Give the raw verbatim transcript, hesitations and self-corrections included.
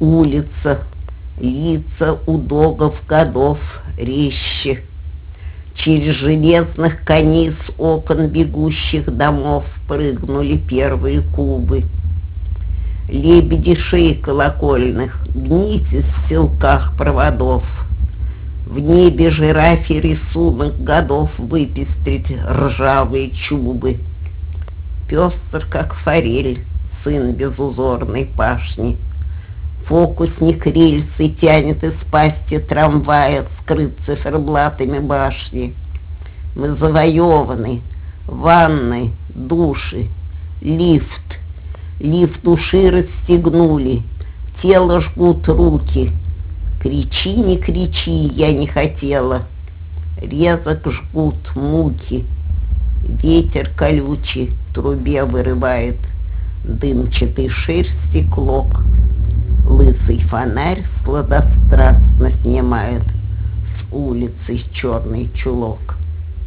улица, лица у догов годов резче. Через железных коней с окон бегущих домов прыгнули первые кубы. Лебеди шей колокольных, гнитесь в селках проводов. В небе жирафе рисунок годов выпестрить ржавые чубы. Пестр, как форель, сын безузорной пашни. Фокусник рельсы тянет из пасти трамвая, скрыт циферблатами башни. Мы завоеваны, ванны, души, лифт. Лифт уши расстегнули, тело жгут руки. Кричи, не кричи, я не хотела. Резок жгут муки. Ветер колючий в трубе вырывает дымчатый шерсти клок. Лысый фонарь сладострастно снимает с улицы черный чулок.